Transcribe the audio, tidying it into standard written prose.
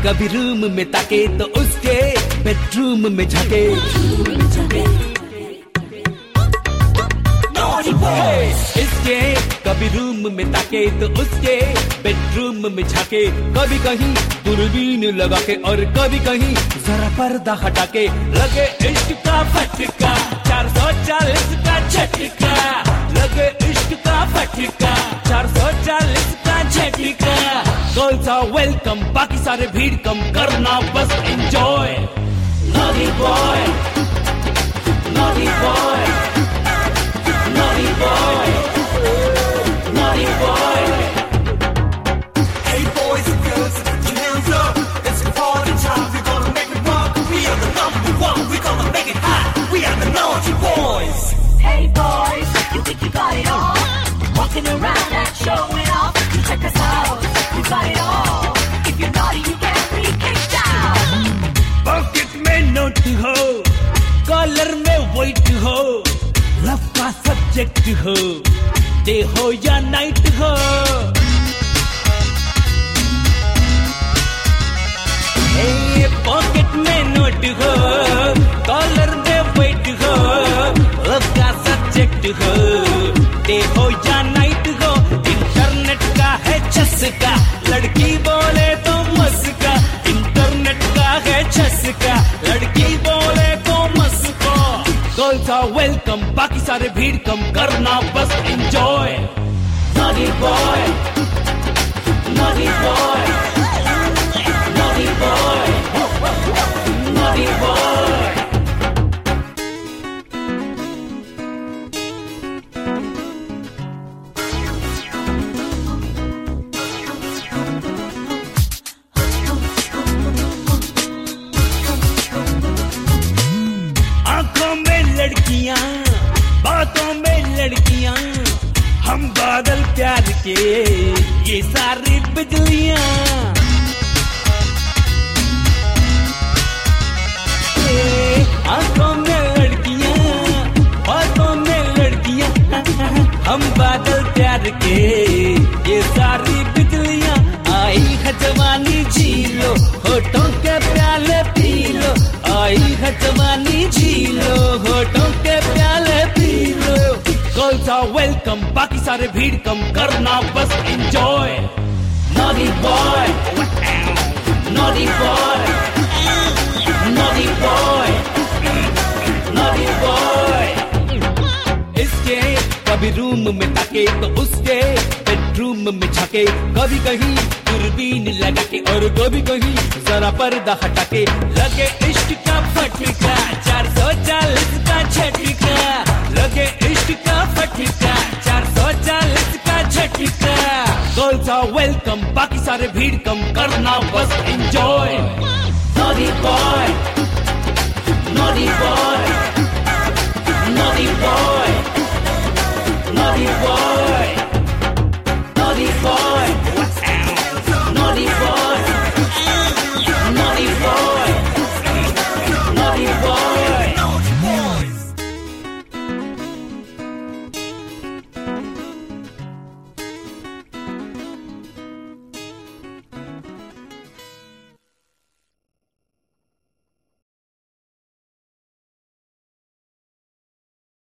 कभी रूम में ताके तो उसके बेडरूम में झाके। इसके कभी रूम में ताके तो उसके बेडरूम में झाके। कभी कहीं दूरबीन लगा के और कभी कहीं जरा पर्दा हटा के। लगे इश्क का फटका 440 का झटका। लगे इश्क का फटका 440 का झटका। गर्ल्स आर वेलकम, बाकी सारे भीड़ कम करना बस enjoy. Naughty boy, naughty boy, naughty boy, naughty boy. Hey boys and girls, put your hands up. It's party time. We're gonna make it rock. We are the number one. We're gonna make it hot. We are the naughty boys. Hey boys, you think you got it all? Walking around and showing off. You check us out. We got it all. If you're naughty, you can't be kicked out. Pocket में note हो, collar में white हो, love का subject हो, day हो या night हो। Pocket में नोट हो, कॉलर में वेट हो, लव का सब्जेक्ट हो, डे हो या नाइट हो। इंटरनेट का है चस्का, लड़की बोले तो मस्का। इंटरनेट का है चस्का, लड़की बोले तो मस्का। गर्ल्स आर वेलकम, बाकी सारे भीड़ कम करना बस enjoy. Naughty boy, naughty boy, naughty boy, naughty boy. आंखों में लड़कियां, बातों में लड़कियां, हम बादल प्यार के ये सारी बिजलियां। आंखों में लड़कियां, बातों में लड़कियां, हम बादल प्यार के ये सारी बिजलियां। आई है जवानी जी लो, होठों के प्याले पी लो। आई है जवानी जी लो, होठों के प्याले पी लो। गर्ल्स आर वेलकम, बाकी सारे भीड़ कम करना बस enjoy. Naughty boy, naughty boy, naughty boy, naughty boy. इसके कभी रूम में ताके तो उसके बेडरूम में झाके। कभी कहीं दूरबीन लगा के और कभी कहीं जरा पर्दा हटा के। लगे इश्क का फटका 440 का झटका। लगे इश्क का फटका 440 का झटका। गर्ल्स आर वेलकम, बाकी सारे भीड़ कम करना बस enjoy. Naughty boy, naughty boy, naughty boy, naughty boy.